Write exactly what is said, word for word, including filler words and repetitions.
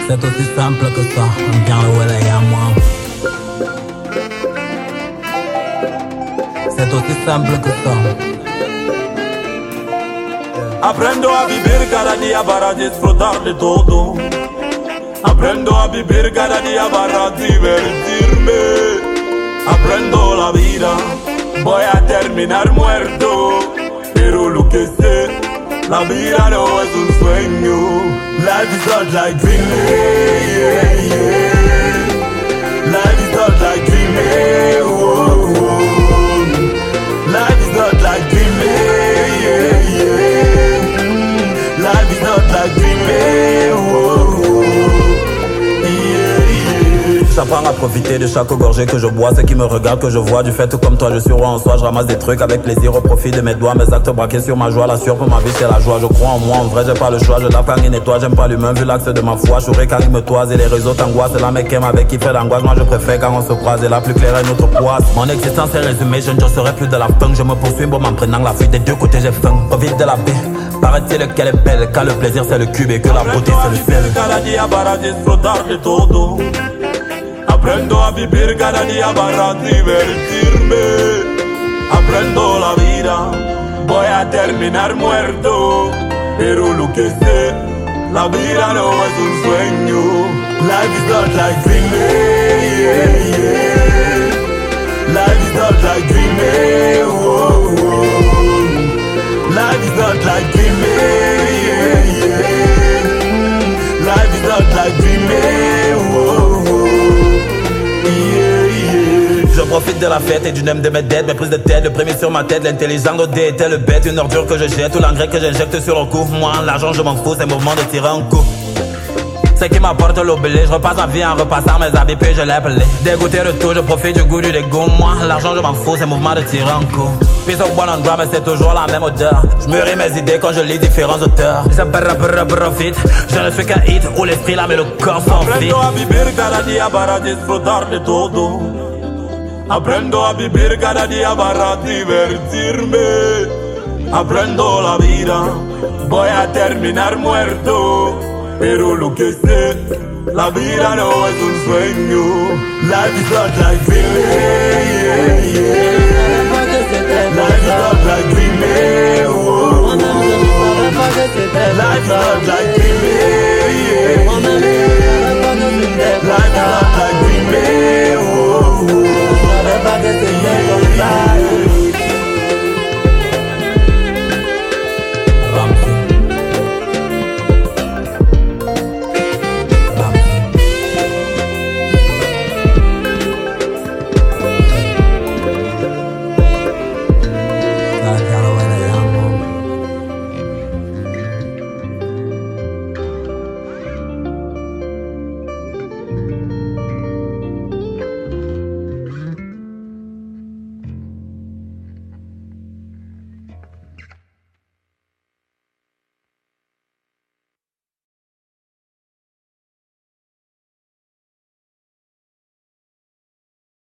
C'est aussi simple que ça, on vient le Wele à moi. C'est aussi simple que ça. Aprendo a vivir cada día para disfrutar de todo. Aprendo a vivir cada día para divertirme. Aprendo la vida, voy a terminar muerto. Pero lo que sé, la vida no es un sueño. Life is not like dreaming, yeah, yeah. Life is not like dreaming, whoa, whoa. Life is not like dreaming, yeah, yeah. Mm. Life is not like dreaming, whoa, whoa. J'apprends à profiter de chaque gorgée que je bois. Ceux qui me regardent, que je vois. Du fait comme toi, je suis roi en soi. Je ramasse des trucs avec plaisir au profit de mes doigts. Mes actes braqués sur ma joie. La sueur pour ma vie, c'est la joie. Je crois en moi, en vrai, j'ai pas le choix. Je lave quand il nettoie. J'aime pas l'humain, vu l'axe de ma foi. Je quand il me toise et les réseaux t'angoissent. C'est la mec qui aime avec qui fait l'angoisse. Moi, je préfère quand on se croise. Et la plus claire est notre poisse. Mon existence est résumée. Je ne serai plus de la funk. Je me poursuis, bon, en prenant la fuite. Des deux côtés, j'ai faim. Profite de la paix. Paraît-il qu'elle est belle. Car le plaisir, c'est le cube et que la beauté, c'est le sel. Aprendo a vivir cada día para divertirme. Aprendo la vida, voy a terminar muerto. Pero lo que sé, la vida no es un sueño. Life is not like dreaming, yeah, yeah. Life is not like dreaming, whoa, whoa. Life is not like dreaming, yeah, yeah. Mm. Life is not like dreaming, whoa, whoa. Je profite de la fête et du nem de mes dettes. Mes prises de tête, le premier sur ma tête. L'intelligent godé était le bête. Une ordure que je jette, tout l'engrais que j'injecte sur le coup. Moi, l'argent je m'en fous, c'est mouvement de tirer un coup. C'est qui m'apporte l'obélé. Je repasse ma vie en repassant mes habits puis je l'ai appelé. Dégoûté de tout, je profite du goût du dégoût. Moi, l'argent je m'en fous, c'est mouvement de tirer un coup. Puis au bon endroit mais c'est toujours la même odeur. Je mûris mes idées quand je lis différents auteurs. Je profite, je ne suis qu'un hit où l'esprit là mais le corps s'en vit. Aprendo a vivir cada día para disfrutar de todo. Aprendo a vivir cada día para divertirme. Aprendo la vida, voy a terminar muerto. Pero lo que sé, la vida no es un sueño. Life is not like dreaming, yeah, yeah. Life is not like dreaming.